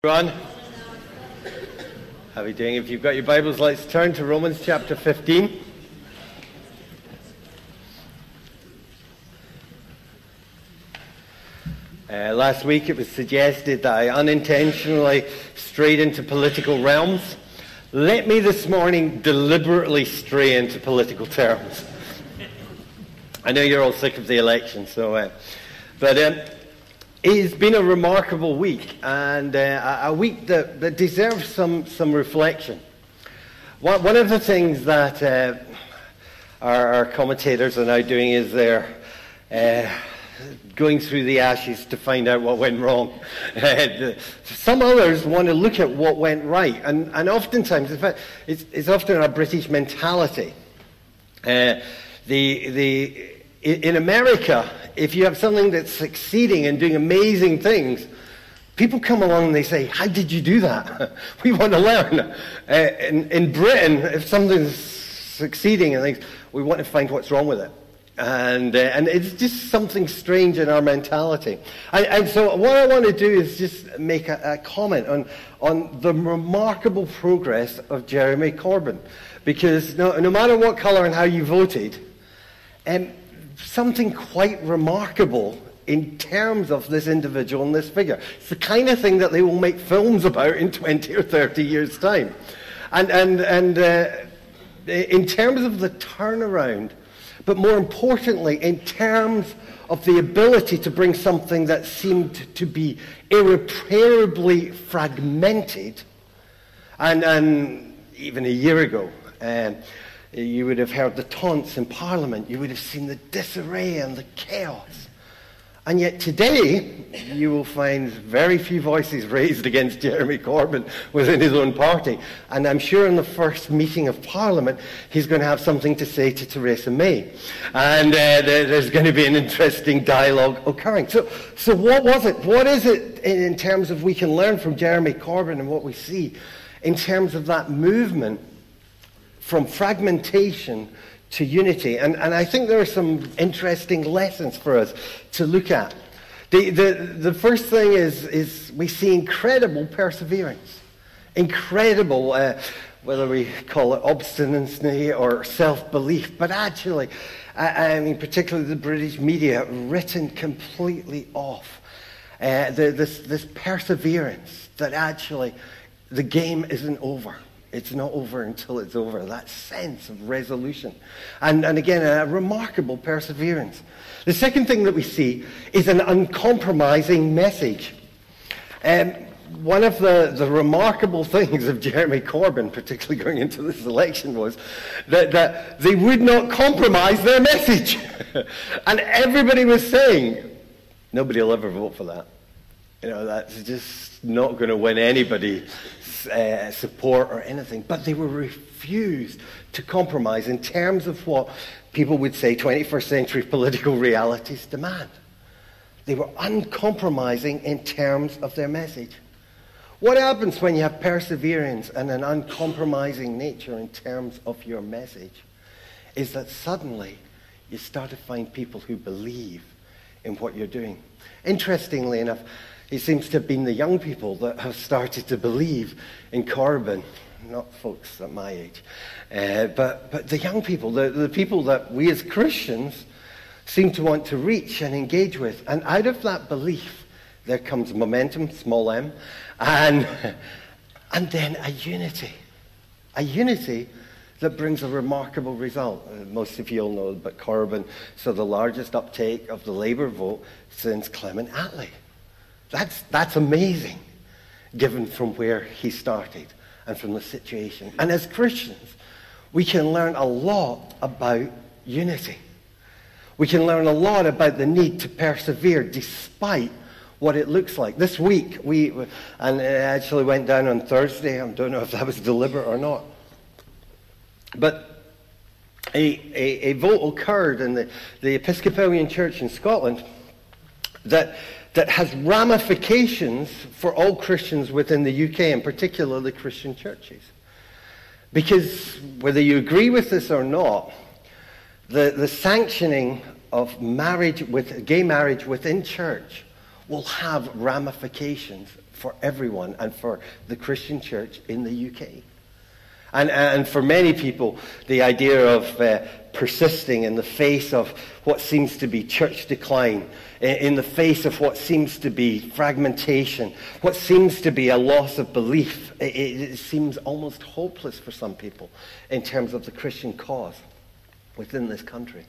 Everyone, how are you doing? If you've got your Bibles, let's turn to Romans chapter 15. Last week it was suggested that I unintentionally strayed into political realms. Let me this morning deliberately stray into political terms. I know you're all sick of the election, it's been a remarkable week, and a week that deserves some reflection. One of the things that our commentators are now doing is they're going through the ashes to find out what went wrong. Some others want to look at what went right, and oftentimes, in fact, it's often a British mentality. In America, if you have something that's succeeding and doing amazing things, people come along and they say, "How did you do that? We want to learn." In Britain, if something's succeeding and things, we want to find what's wrong with it. And it's just something strange in our mentality. And so what I want to do is just make a comment on the remarkable progress of Jeremy Corbyn. Because no matter what colour and how you voted, something quite remarkable in terms of this individual and this figure. It's the kind of thing that they will make films about in 20 or 30 years' time. And in terms of the turnaround, but more importantly, in terms of the ability to bring something that seemed to be irreparably fragmented, and even a year ago, you would have heard the taunts in Parliament. You would have seen the disarray and the chaos. And yet today, you will find very few voices raised against Jeremy Corbyn within his own party. And I'm sure in the first meeting of Parliament, he's going to have something to say to Theresa May. And there's going to be an interesting dialogue occurring. So what was it? What is it in terms of we can learn from Jeremy Corbyn and what we see in terms of that movement from fragmentation to unity? And I think there are some interesting lessons for us to look at. The first thing is we see incredible perseverance. Incredible, whether we call it obstinacy or self-belief, but actually, particularly the British media, written completely off. This perseverance that actually the game isn't over. It's not over until it's over. That sense of resolution. And again, a remarkable perseverance. The second thing that we see is an uncompromising message. One of the remarkable things of Jeremy Corbyn, particularly going into this election, was that they would not compromise their message. And everybody was saying, nobody will ever vote for that. That's just not going to win anybody support or anything, but they were refused to compromise in terms of what people would say 21st century political realities demand. They were uncompromising in terms of their message. What happens when you have perseverance and an uncompromising nature in terms of your message is that suddenly you start to find people who believe in what you're doing. Interestingly enough, it seems to have been the young people that have started to believe in Corbyn, not folks at my age, but the young people, the people that we as Christians seem to want to reach and engage with. And out of that belief, there comes momentum, small m, and then a unity that brings a remarkable result. Most of you all know, but Corbyn saw the largest uptake of the Labour vote since Clement Attlee. That's amazing, given from where he started and from the situation. And as Christians, we can learn a lot about unity. We can learn a lot about the need to persevere despite what it looks like. This week, and it actually went down on Thursday. I don't know if that was deliberate or not. But a vote occurred in the Episcopalian Church in Scotland that has ramifications for all Christians within the UK, and particularly Christian churches. Because whether you agree with this or not, the sanctioning of gay marriage within church will have ramifications for everyone and for the Christian church in the UK. And for many people, the idea of persisting in the face of what seems to be church decline, in the face of what seems to be fragmentation, what seems to be a loss of belief, it seems almost hopeless for some people in terms of the Christian cause within this country.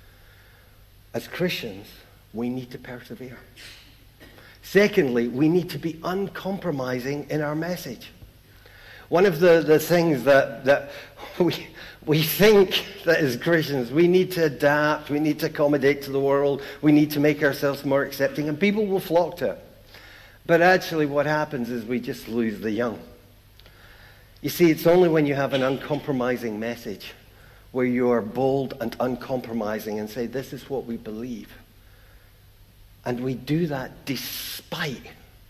As Christians, we need to persevere. Secondly, we need to be uncompromising in our message. One of the things that we think that as Christians, we need to adapt, we need to accommodate to the world, we need to make ourselves more accepting, and people will flock to it. But actually what happens is we just lose the young. You see, it's only when you have an uncompromising message where you are bold and uncompromising and say, this is what we believe. And we do that despite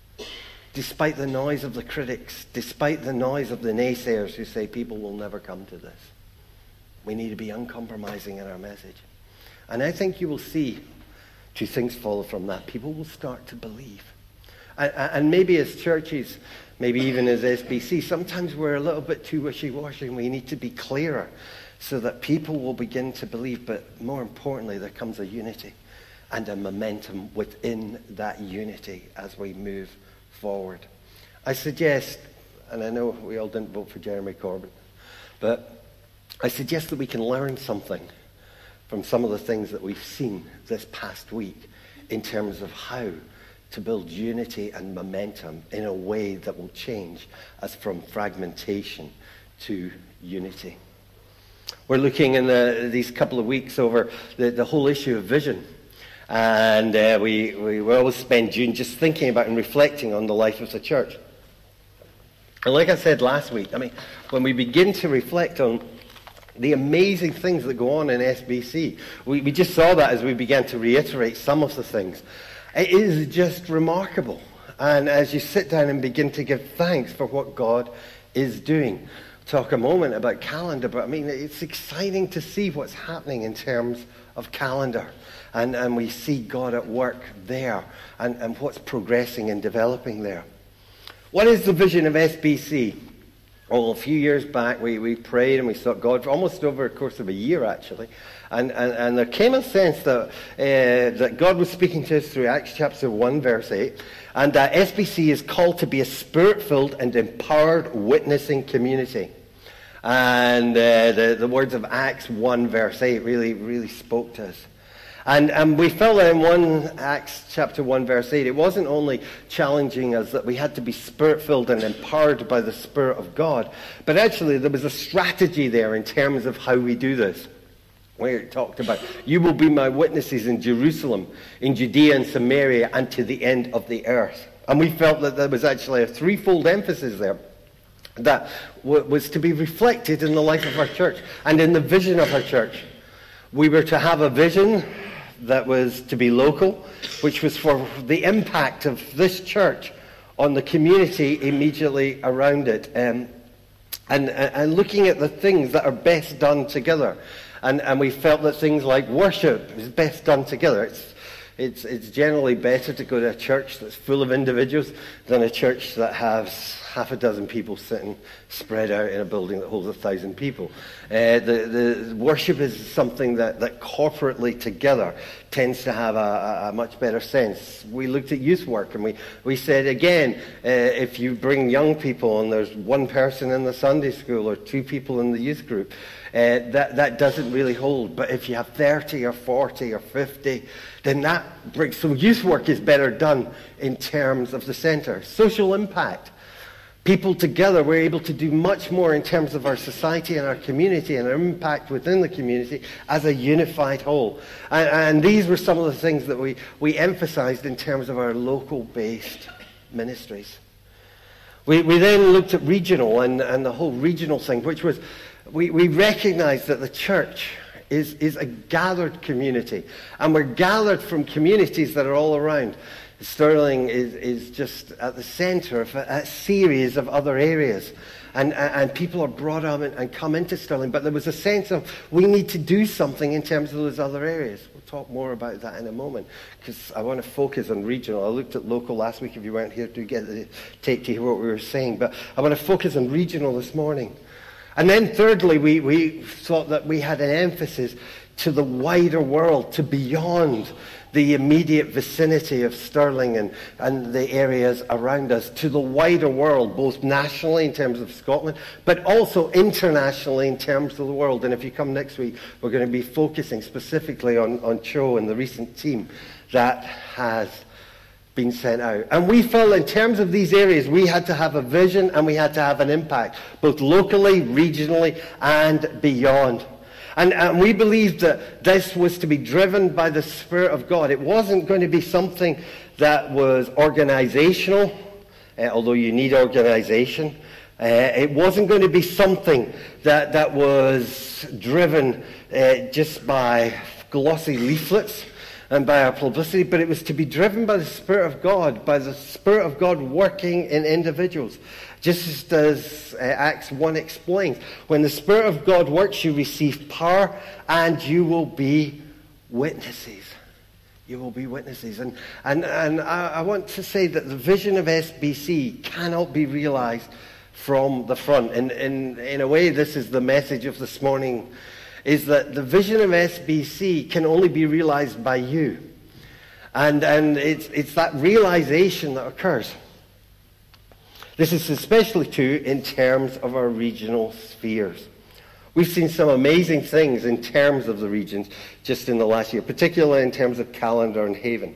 the noise of the critics, despite the noise of the naysayers who say people will never come to this. We need to be uncompromising in our message. And I think you will see two things follow from that. People will start to believe. And maybe as churches, maybe even as SBC, sometimes we're a little bit too wishy-washy and we need to be clearer so that people will begin to believe. But more importantly, there comes a unity and a momentum within that unity as we move forward. I suggest, and I know we all didn't vote for Jeremy Corbyn, but I suggest that we can learn something from some of the things that we've seen this past week in terms of how to build unity and momentum in a way that will change us from fragmentation to unity. We're looking in these couple of weeks over the whole issue of vision. And we always spend June just thinking about and reflecting on the life of the church. And like I said last week, when we begin to reflect on the amazing things that go on in SBC, we just saw that as we began to reiterate some of the things. It is just remarkable. And as you sit down and begin to give thanks for what God is doing. Talk a moment about calendar, but it's exciting to see what's happening in terms of calendar. And we see God at work there and what's progressing and developing there. What is the vision of SBC? Well, a few years back, we prayed and we sought God for almost over a course of a year, actually. And there came a sense that God was speaking to us through Acts chapter 1, verse 8, and that SBC is called to be a spirit-filled and empowered witnessing community. And the words of Acts 1, verse 8 really spoke to us. And we felt that in Acts chapter 1, verse 8, it wasn't only challenging us that we had to be spirit-filled and empowered by the Spirit of God, but actually there was a strategy there in terms of how we do this. Where it talked about, you will be my witnesses in Jerusalem, in Judea and Samaria, and to the end of the earth. And we felt that there was actually a threefold emphasis there that was to be reflected in the life of our church and in the vision of our church. We were to have a vision that was to be local, which was for the impact of this church on the community immediately around it, and looking at the things that are best done together. And we felt that things like worship is best done together. It's generally better to go to a church that's full of individuals than a church that has half a dozen people sitting spread out in a building that holds 1,000 people. The worship is something that corporately together tends to have a much better sense. We looked at youth work and we said, again, if you bring young people and there's one person in the Sunday school or two people in the youth group, that doesn't really hold. But if you have 30 or 40 or 50, then that brings... So youth work is better done in terms of the centre. Social impact. People together, we're able to do much more in terms of our society and our community and our impact within the community as a unified whole. And these were some of the things that we emphasized in terms of our local-based ministries. We then looked at regional and the whole regional thing, which was, we recognized that the church is a gathered community. And we're gathered from communities that are all around. Stirling is just at the center of a series of other areas. And people are brought up and come into Stirling. But there was a sense of we need to do something in terms of those other areas. We'll talk more about that in a moment, because I want to focus on regional. I looked at local last week. If you weren't here to get the tape to hear what we were saying. But I want to focus on regional this morning. And then thirdly, we thought that we had an emphasis to the wider world, to beyond the immediate vicinity of Stirling and the areas around us, to the wider world, both nationally in terms of Scotland, but also internationally in terms of the world. And if you come next week, we're going to be focusing specifically on Cho and the recent team that has been sent out. And we felt in terms of these areas, we had to have a vision and we had to have an impact, both locally, regionally, and beyond. And we believed that this was to be driven by the Spirit of God. It wasn't going to be something that was organizational, although you need organization. It wasn't going to be something that was driven just by glossy leaflets and by our publicity, but it was to be driven by the Spirit of God, by the Spirit of God working in individuals. Just as Acts 1 explains, when the Spirit of God works, you receive power and you will be witnesses. You will be witnesses. And I want to say that the vision of SBC cannot be realized from the front. And in a way, this is the message of this morning, is that the vision of SBC can only be realized by you. And it's that realization that occurs. This is especially true in terms of our regional spheres. We've seen some amazing things in terms of the regions just in the last year, particularly in terms of Callander and Haven.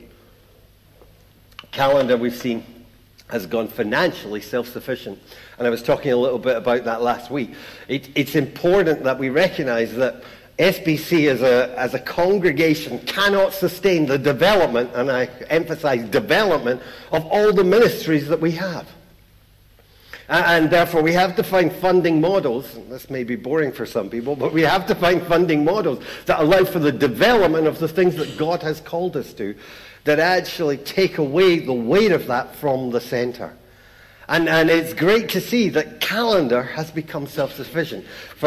Callander, we've seen, has gone financially self-sufficient. And I was talking a little bit about that last week. It's important that we recognize that SBC as a congregation cannot sustain the development, and I emphasize development, of all the ministries that we have. And therefore, we have to find funding models, and this may be boring for some people, but we have to find funding models that allow for the development of the things that God has called us to, that actually take away the weight of that from the center. And it's great to see that Callander has become self-sufficient.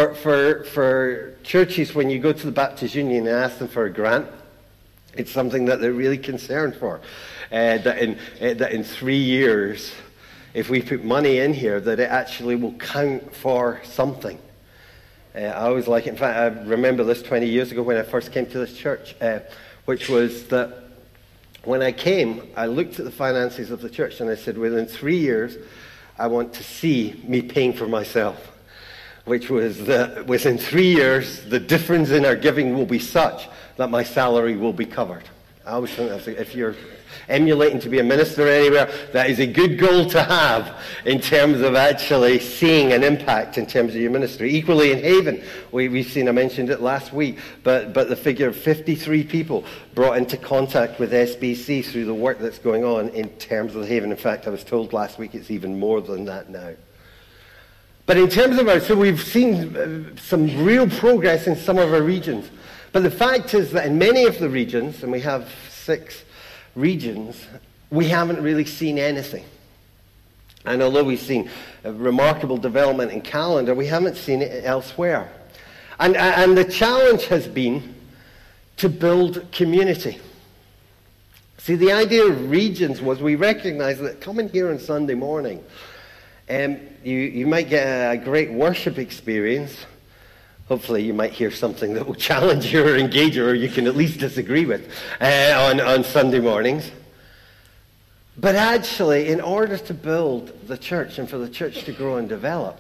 For churches, when you go to the Baptist Union and ask them for a grant, it's something that they're really concerned for. That in 3 years, if we put money in here, that it actually will count for something. I always like it. In fact, I remember this 20 years ago when I first came to this church, which was that when I came, I looked at the finances of the church and I said, within 3 years, I want to see me paying for myself. Which was that within 3 years, the difference in our giving will be such that my salary will be covered. I always think that's, if you're emulating to be a minister anywhere, that is a good goal to have in terms of actually seeing an impact in terms of your ministry. Equally in Haven, we've seen, I mentioned it last week, but the figure of 53 people brought into contact with SBC through the work that's going on in terms of Haven. In fact, I was told last week it's even more than that now. But in terms of so we've seen some real progress in some of our regions. But the fact is that in many of the regions, and we have 6 regions, we haven't really seen anything. And although we've seen a remarkable development in Callander, we haven't seen it elsewhere. And the challenge has been to build community. See, the idea of regions was we recognize that coming here on Sunday morning, you might get a great worship experience. Hopefully you might hear something that will challenge you or engage you, or you can at least disagree with on Sunday mornings. But actually, in order to build the church and for the church to grow and develop,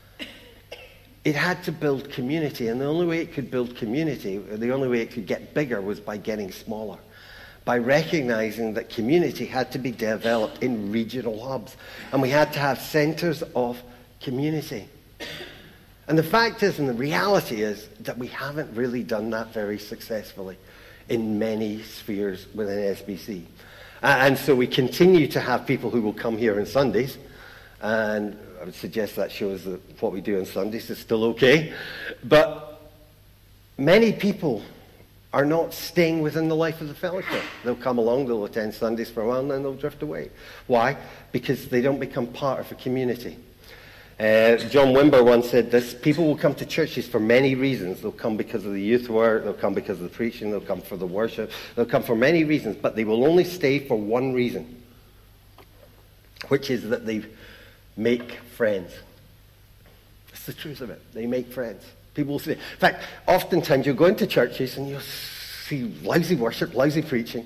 it had to build community. And the only way it could build community, the only way it could get bigger, was by getting smaller. By recognizing that community had to be developed in regional hubs. And we had to have centers of community. And the fact is, and the reality is, that we haven't really done that very successfully in many spheres within SBC. And so we continue to have people who will come here on Sundays, and I would suggest that shows that what we do on Sundays is still okay. But many people are not staying within the life of the fellowship. They'll come along, they'll attend Sundays for a while, and then they'll drift away. Why? Because they don't become part of a community. John Wimber once said this: people will come to churches for many reasons. They'll come because of the youth work, they'll come because of the preaching, they'll come for the worship, they'll come for many reasons, but they will only stay for one reason, which is that they make friends. That's the truth of it. They make friends. People will say, in fact, oftentimes you'll go into churches and you'll see lousy worship, lousy preaching.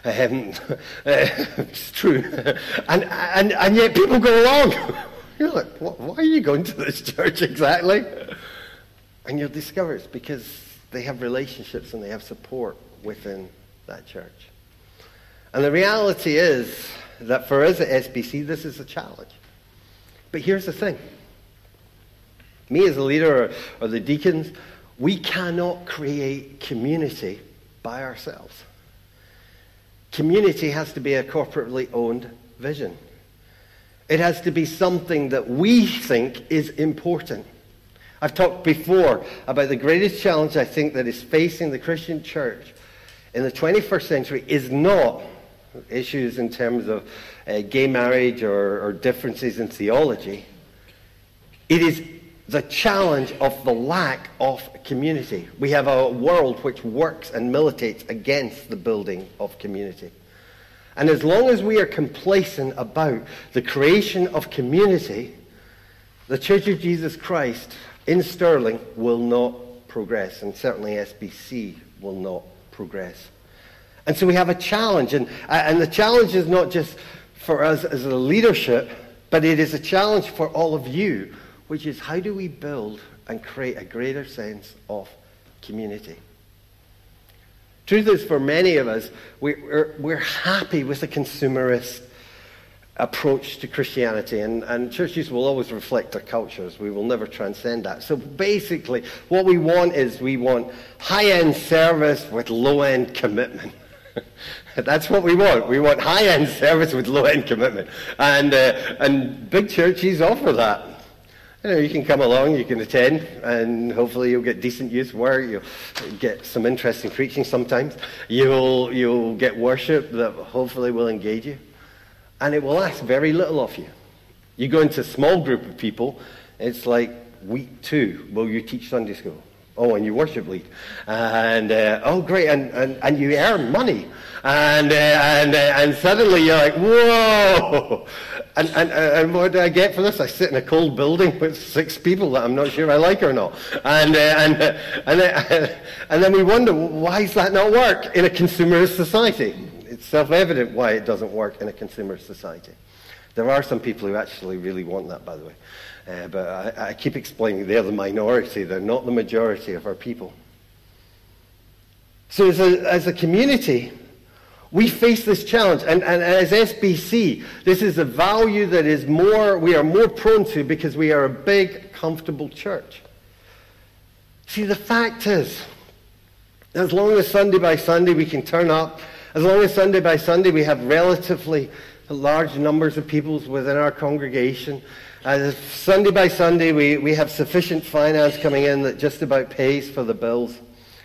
It's true. And yet people go along. You're like, why are you going to this church exactly? And you'll discover it's because they have relationships and they have support within that church. And the reality is that for us at SBC, this is a challenge. But here's the thing. Me as a leader or the deacons, we cannot create community by ourselves. Community has to be a corporately owned vision. It has to be something that we think is important. I've talked before about the greatest challenge I think that is facing the Christian church in the 21st century is not issues in terms of gay marriage or differences in theology. It is the challenge of the lack of community. We have a world which works and militates against the building of community. And as long as we are complacent about the creation of community, the Church of Jesus Christ in Stirling will not progress, and certainly SBC will not progress. And so we have a challenge, and the challenge is not just for us as a leadership, but it is a challenge for all of you, which is how do we build and create a greater sense of community? Truth is, for many of us, we're happy with a consumerist approach to Christianity, and churches will always reflect their cultures. We will never transcend that. So basically, what we want is we want high-end service with low-end commitment. That's what we want. We want high-end service with low-end commitment. And big churches offer that. You can come along, you can attend, and hopefully you'll get decent youth work, you'll get some interesting preaching sometimes, you'll get worship that hopefully will engage you, and it will ask very little of you. You go into a small group of people, it's like week 2, will you teach Sunday school? Oh, and you worship lead. And, oh great, and you earn money. And suddenly you're like, whoa! And what do I get for this? I sit in a cold building with 6 people that I'm not sure I like or not. And then we wonder, why does that not work in a consumerist society? It's self-evident why it doesn't work in a consumerist society. There are some people who actually really want that, by the way. But I keep explaining they're the minority. They're not the majority of our people. So as a community, we face this challenge, and as SBC, this is a value that we are more prone to because we are a big, comfortable church. See, the fact is, as long as Sunday by Sunday we can turn up, as long as Sunday by Sunday we have relatively large numbers of people within our congregation, Sunday by Sunday we have sufficient finance coming in that just about pays for the bills,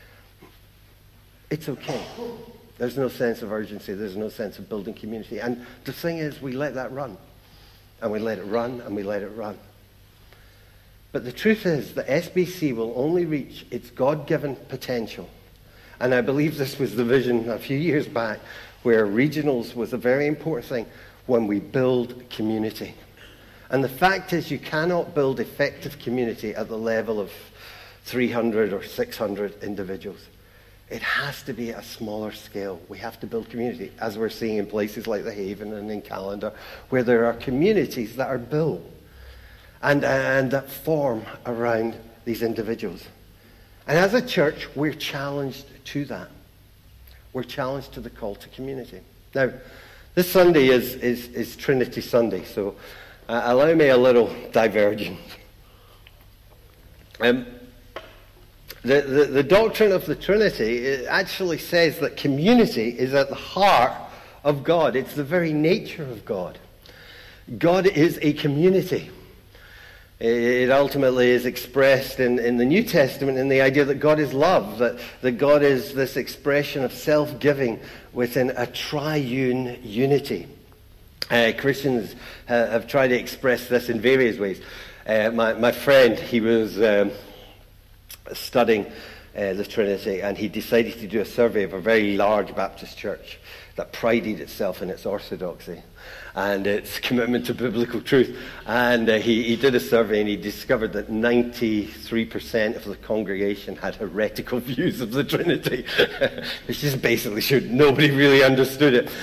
it's okay. There's no sense of urgency. There's no sense of building community. And the thing is, we let that run. And we let it run, and we let it run. But the truth is that SBC will only reach its God-given potential. And I believe this was the vision a few years back, where regionals was a very important thing when we build community. And the fact is, you cannot build effective community at the level of 300 or 600 individuals. It has to be at a smaller scale. We have to build community, as we're seeing in places like The Haven and in Callander, where there are communities that are built and that form around these individuals. And as a church, we're challenged to that. We're challenged to the call to community. Now, this Sunday is Trinity Sunday, so allow me a little divergence. The doctrine of the Trinity actually says that community is at the heart of God. It's the very nature of God. God is a community. It ultimately is expressed in the New Testament in the idea that God is love, that God is this expression of self-giving within a triune unity. Christians have tried to express this in various ways. My friend, he was studying the Trinity, and he decided to do a survey of a very large Baptist church that prided itself in its orthodoxy and its commitment to biblical truth. And he did a survey, and he discovered that 93% of the congregation had heretical views of the Trinity, which just basically showed nobody really understood it.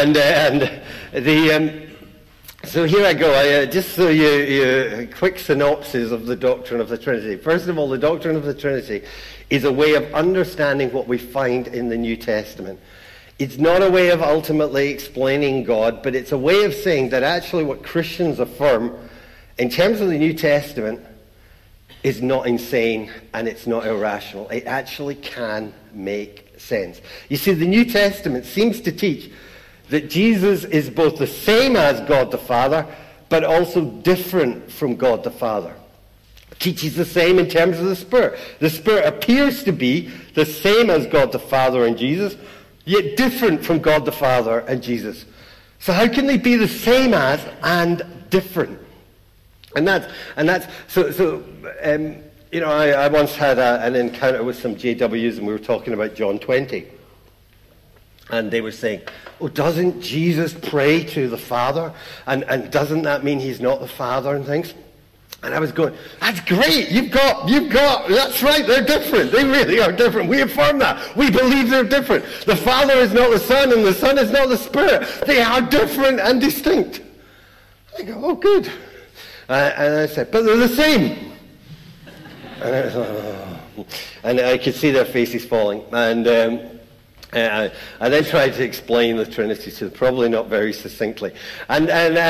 So here I go. Just so a quick synopsis of the doctrine of the Trinity. First of all, the doctrine of the Trinity is a way of understanding what we find in the New Testament. It's not a way of ultimately explaining God, but it's a way of saying that actually what Christians affirm in terms of the New Testament is not insane and it's not irrational. It actually can make sense. You see, the New Testament seems to teach that Jesus is both the same as God the Father, but also different from God the Father. It teaches the same in terms of the Spirit. The Spirit appears to be the same as God the Father and Jesus, yet different from God the Father and Jesus. So how can they be the same as and different? I once had an encounter with some JWs, and we were talking about John 20. And they were saying, oh, doesn't Jesus pray to the Father? And doesn't that mean he's not the Father and things? And I was going, that's great. You've got, that's right. They're different. They really are different. We affirm that. We believe they're different. The Father is not the Son, and the Son is not the Spirit. They are different and distinct. I go, oh, good. And I said, but they're the same. And I was like, oh. And I could see their faces falling. And I then tried to explain the Trinity to them, probably not very succinctly. And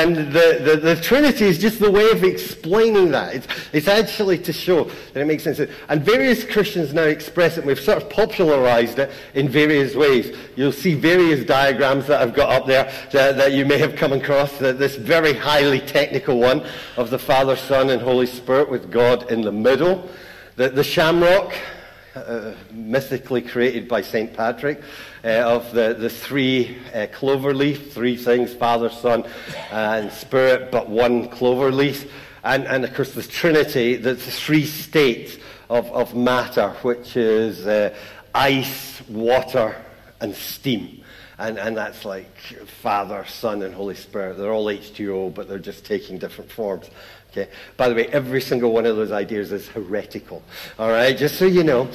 the Trinity is just the way of explaining that. It's actually to show that it makes sense. And various Christians now express it. We've sort of popularized it in various ways. You'll see various diagrams that I've got up there that you may have come across. This very highly technical one of the Father, Son, and Holy Spirit with God in the middle. The shamrock, mythically created by St. Patrick, of the three clover leaf, three things, Father, Son, and Spirit, but one clover leaf. And of course the Trinity, the three states of matter, which is ice, water, and steam. And that's like Father, Son, and Holy Spirit. They're all H2O, but they're just taking different forms. Okay. By the way, every single one of those ideas is heretical. All right, just so you know.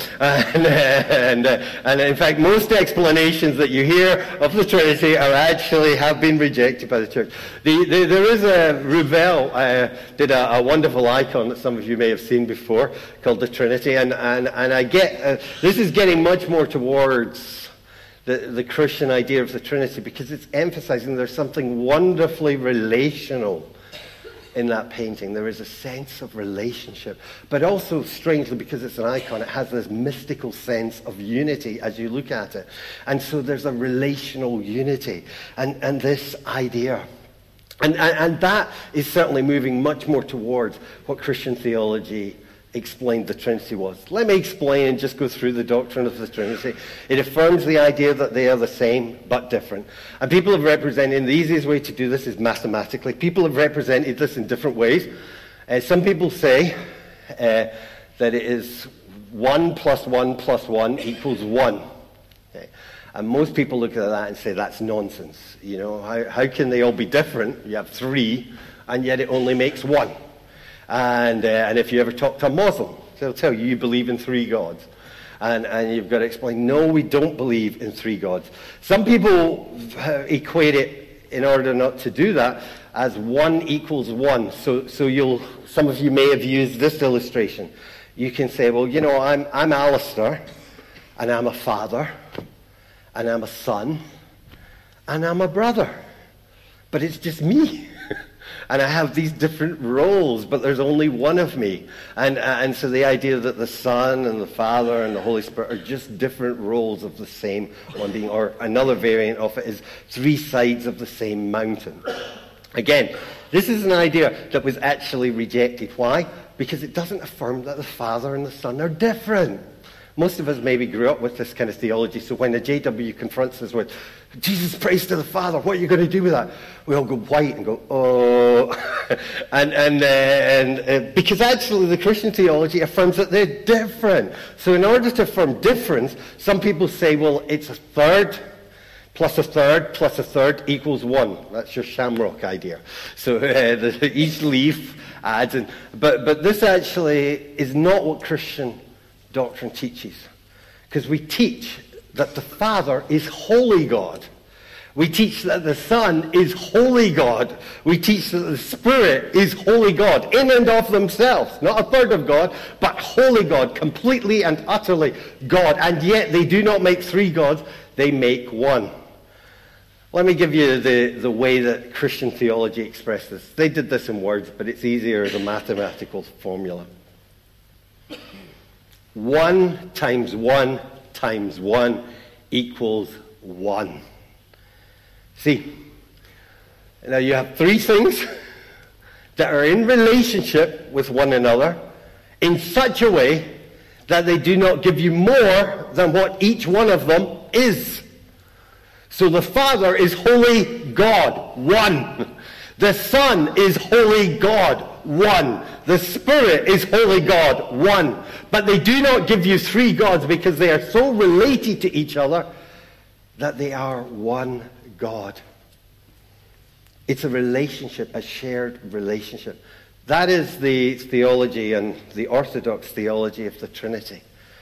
And in fact, most explanations that you hear of the Trinity have been rejected by the church. There is a Rouvel did a wonderful icon that some of you may have seen before called the Trinity, and I get this is getting much more towards the Christian idea of the Trinity because it's emphasizing there's something wonderfully relational in that painting. There is a sense of relationship, but also strangely, because it's an icon, it has this mystical sense of unity as you look at it. And so there's a relational unity and this idea. And that is certainly moving much more towards what Christian theology explained the Trinity was. Let me explain and just go through the doctrine of the Trinity. It affirms the idea that they are the same but different. And people have represented, the easiest way to do this is mathematically. People have represented this in different ways. Some people say that it is 1 plus 1 plus 1 equals 1. Okay. And most people look at that and say that's nonsense. You know, how can they all be different? You have 3, and yet it only makes 1. And if you ever talk to a Muslim, they'll tell you believe in 3 gods. And you've got to explain, no, we don't believe in 3 gods. Some people equate it, in order not to do that, as 1 equals 1. So some of you may have used this illustration. You can say, well, you know, I'm Alistair, and I'm a father, and I'm a son, and I'm a brother. But it's just me. And I have these different roles, but there's only one of me. And so the idea that the Son and the Father and the Holy Spirit are just different roles of the same one being, or another variant of it is 3 sides of the same mountain. Again, this is an idea that was actually rejected. Why? Because it doesn't affirm that the Father and the Son are different. Most of us maybe grew up with this kind of theology, so when the JW confronts us with, Jesus prays to the Father, what are you going to do with that? We all go white and go, oh. and because actually the Christian theology affirms that they're different. So in order to affirm difference, some people say, well, it's a third plus a third plus a third equals 1. That's your shamrock idea. So each leaf adds in. But this actually is not what Christian doctrine teaches. Because we teach that the Father is holy God. We teach that the Son is holy God. We teach that the Spirit is holy God, in and of themselves. Not a third of God, but holy God, completely and utterly God. And yet they do not make 3 gods, they make 1. Let me give you the way that Christian theology expresses this. They did this in words, but it's easier as a mathematical formula. 1 times 1 times 1 equals 1. See, now you have 3 things that are in relationship with one another in such a way that they do not give you more than what each one of them is. So the Father is holy God, 1. The Son is holy God, 1. The Spirit is holy God, 1. But they do not give you 3 gods because they are so related to each other that they are one God. It's a relationship, a shared relationship. That is the theology and the orthodox theology of the Trinity.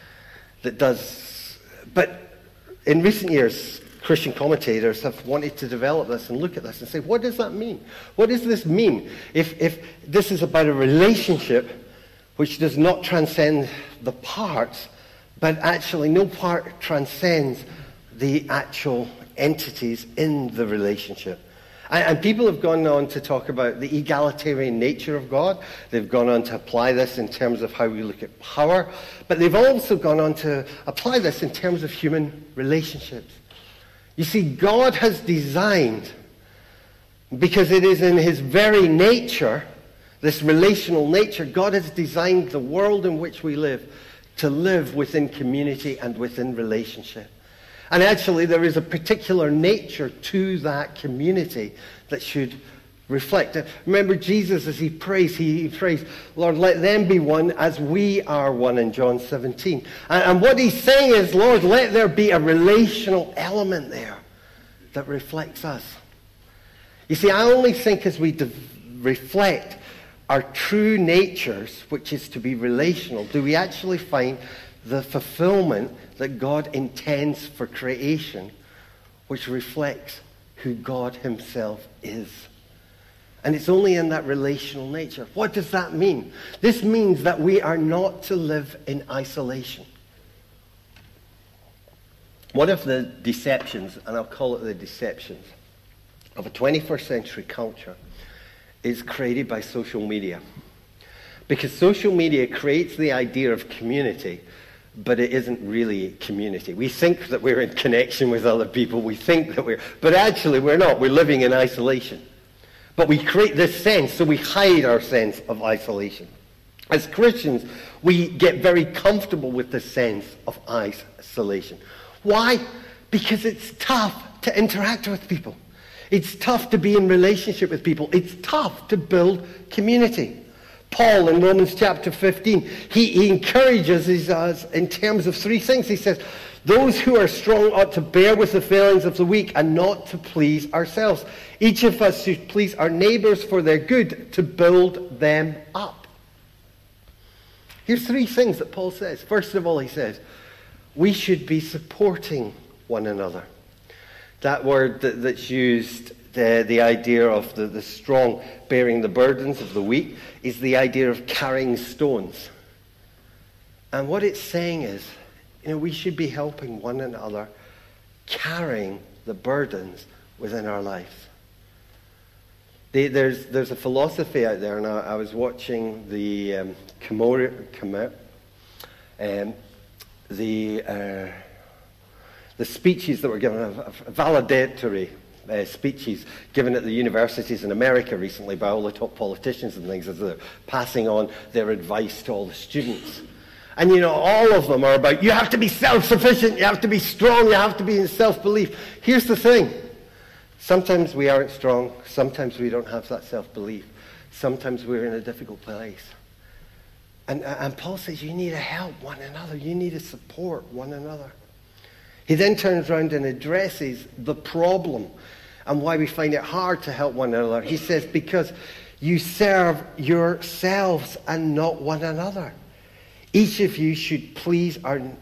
But in recent years, Christian commentators have wanted to develop this and look at this and say, what does that mean? What does this mean? If this is about a relationship which does not transcend the parts, but actually no part transcends the actual entities in the relationship. And people have gone on to talk about the egalitarian nature of God. They've gone on to apply this in terms of how we look at power. But they've also gone on to apply this in terms of human relationships. You see, God has designed, because it is in his very nature, this relational nature, God has designed the world in which we live to live within community and within relationship. And actually, there is a particular nature to that community that should reflect it. Remember Jesus, as he prays, Lord, let them be one as we are one in John 17. And what he's saying is, Lord, let there be a relational element there that reflects us. You see, I only think as we reflect our true natures, which is to be relational, do we actually find the fulfillment that God intends for creation, which reflects who God himself is. And it's only in that relational nature. What does that mean? This means that we are not to live in isolation. One of the deceptions, and I'll call it the deceptions, of a 21st century culture is created by social media. Because social media creates the idea of community, but it isn't really community. We think that we're in connection with other people. We think that but actually we're not. We're living in isolation. But we create this sense, so we hide our sense of isolation. As Christians, we get very comfortable with the sense of isolation. Why? Because it's tough to interact with people. It's tough to be in relationship with people. It's tough to build community. Paul in Romans chapter 15, he encourages us in terms of 3 things. He says, those who are strong ought to bear with the failings of the weak and not to please ourselves. Each of us should please our neighbors for their good, to build them up. Here's 3 things that Paul says. First of all, he says, we should be supporting one another. That word that's used, the idea of the strong bearing the burdens of the weak, is the idea of carrying stones. And what it's saying is, we should be helping one another carrying the burdens within our lives. There's a philosophy out there, and I was watching the the speeches that were given, a valedictory speeches given at the universities in America recently by all the top politicians and things as they're passing on their advice to all the students. And, all of them are about, you have to be self-sufficient, you have to be strong, you have to be in self-belief. Here's the thing. Sometimes we aren't strong. Sometimes we don't have that self-belief. Sometimes we're in a difficult place. And Paul says you need to help one another. You need to support one another. He then turns around and addresses the problem and why we find it hard to help one another. He says, because you serve yourselves and not one another. Each of you should please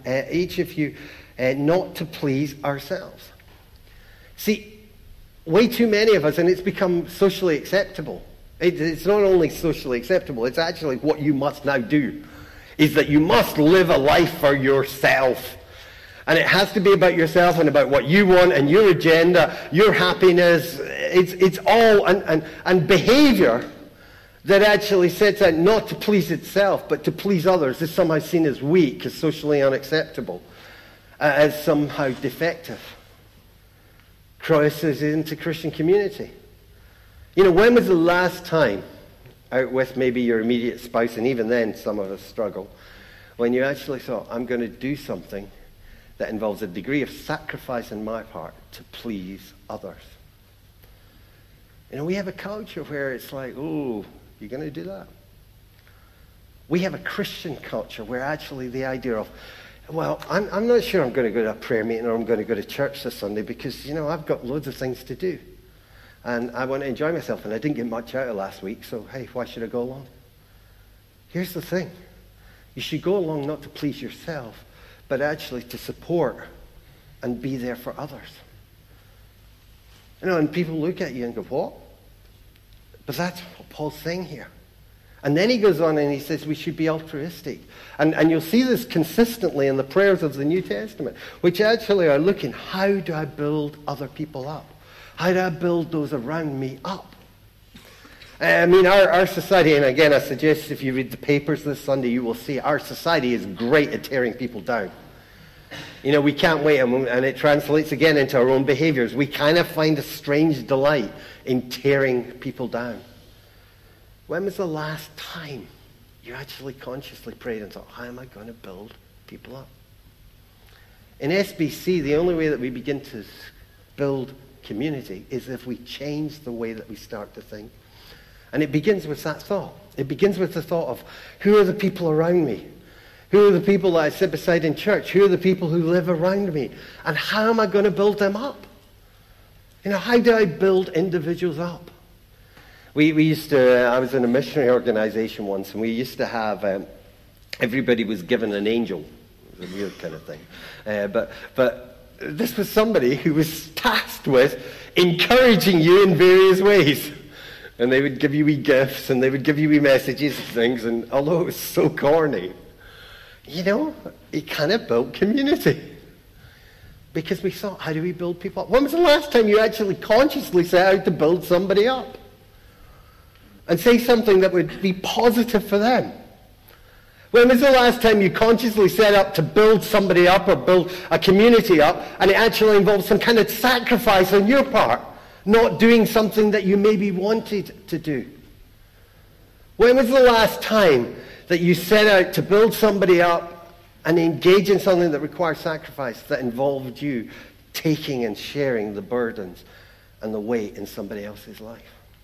not to please ourselves. See, way too many of us, and it's become socially acceptable. It's not only socially acceptable, it's actually what you must now do, is that you must live a life for yourself. And it has to be about yourself and about what you want and your agenda, your happiness. It's all, and behavior that actually sets out not to please itself, but to please others is somehow seen as weak, as socially unacceptable, as somehow defective. Crosses into Christian community. When was the last time, out with maybe your immediate spouse, and even then some of us struggle, when you actually thought, I'm going to do something that involves a degree of sacrifice in my part to please others? We have a culture where it's like, oh, you're going to do that? We have a Christian culture where actually the idea of, well, I'm not sure I'm going to go to a prayer meeting or I'm going to go to church this Sunday because, I've got loads of things to do. And I want to enjoy myself, and I didn't get much out of last week, so, hey, why should I go along? Here's the thing. You should go along not to please yourself, but actually to support and be there for others. And people look at you and go, what? But that's what Paul's saying here. And then he goes on and he says we should be altruistic. And you'll see this consistently in the prayers of the New Testament, which actually are looking, how do I build other people up? How do I build those around me up? Our society, and again I suggest if you read the papers this Sunday, you will see our society is great at tearing people down. We can't wait, and it translates again into our own behaviors. We kind of find a strange delight in tearing people down. When was the last time you actually consciously prayed and thought, how am I going to build people up? In SBC, the only way that we begin to build community is if we change the way that we start to think. And it begins with that thought. It begins with the thought of, who are the people around me? Who are the people that I sit beside in church? Who are the people who live around me? And how am I going to build them up? How do I build individuals up? We used to, I was in a missionary organization once, and we used to have, everybody was given an angel. It was a weird kind of thing. But this was somebody who was tasked with encouraging you in various ways. And they would give you wee gifts, and they would give you wee messages and things, and although it was so corny, it kind of built community. Because we thought, how do we build people up? When was the last time you actually consciously set out to build somebody up? And say something that would be positive for them? When was the last time you consciously set up to build somebody up or build a community up, and it actually involved some kind of sacrifice on your part, not doing something that you maybe wanted to do? When was the last time that you set out to build somebody up and engage in something that requires sacrifice, that involved you taking and sharing the burdens and the weight in somebody else's life?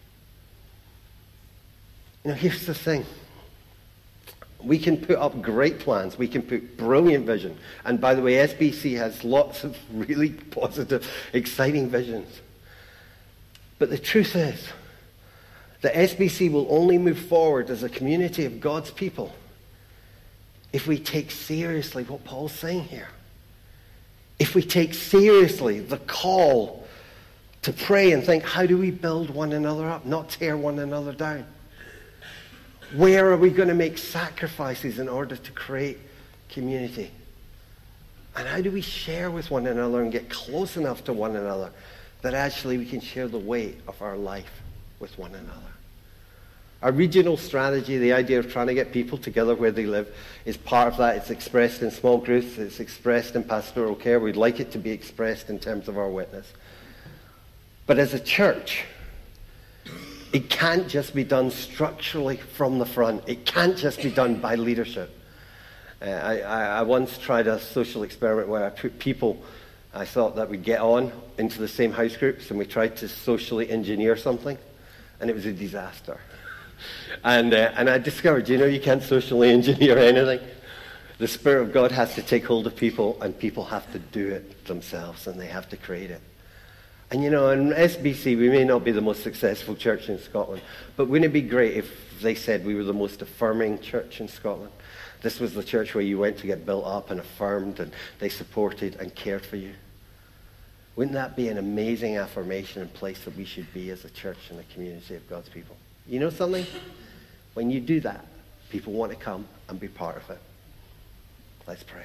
Here's the thing. We can put up great plans. We can put brilliant vision. And by the way, SBC has lots of really positive, exciting visions. But the truth is that SBC will only move forward as a community of God's people if we take seriously what Paul's saying here. If we take seriously the call to pray and think, how do we build one another up, not tear one another down? Where are we going to make sacrifices in order to create community? And how do we share with one another and get close enough to one another that actually we can share the weight of our life with one another? Our regional strategy, the idea of trying to get people together where they live, is part of that. It's expressed in small groups. It's expressed in pastoral care. We'd like it to be expressed in terms of our witness. But as a church, it can't just be done structurally from the front. It can't just be done by leadership. I once tried a social experiment where I put people I thought that we'd get on into the same house groups, and we tried to socially engineer something, and it was a disaster. And I discovered, you can't socially engineer anything. The Spirit of God has to take hold of people, and people have to do it themselves, and they have to create it. And in SBC, we may not be the most successful church in Scotland, but wouldn't it be great if they said we were the most affirming church in Scotland? This was the church where you went to get built up and affirmed, and they supported and cared for you. Wouldn't that be an amazing affirmation and place that we should be as a church and a community of God's people? You know something? When you do that, people want to come and be part of it. Let's pray.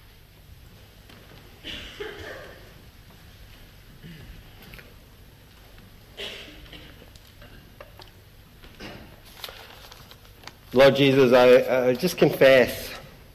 Lord Jesus, I just confess.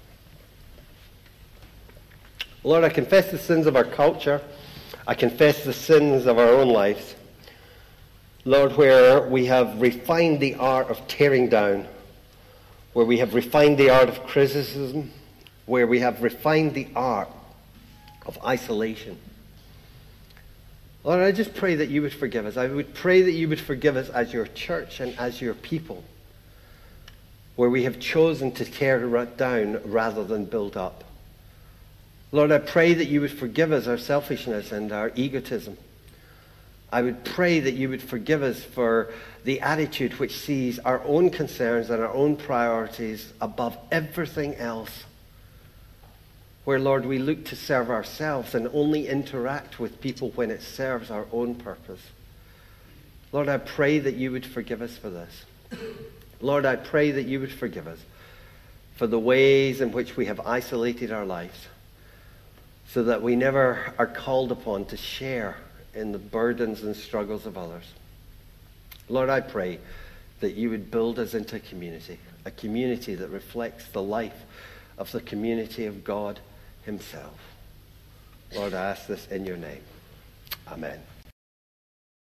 Lord, I confess the sins of our culture. I confess the sins of our own lives. Lord, where we have refined the art of tearing down, where we have refined the art of criticism, where we have refined the art of isolation. Lord, I just pray that you would forgive us. I would pray that you would forgive us as your church and as your people, where we have chosen to tear down rather than build up. Lord, I pray that you would forgive us our selfishness and our egotism. I would pray that you would forgive us for the attitude which sees our own concerns and our own priorities above everything else. Where, Lord, we look to serve ourselves and only interact with people when it serves our own purpose. Lord, I pray that you would forgive us for this. Lord, I pray that you would forgive us for the ways in which we have isolated our lives, so that we never are called upon to share in the burdens and struggles of others. Lord, I pray that you would build us into a community that reflects the life of the community of God himself. Lord, I ask this in your name. Amen.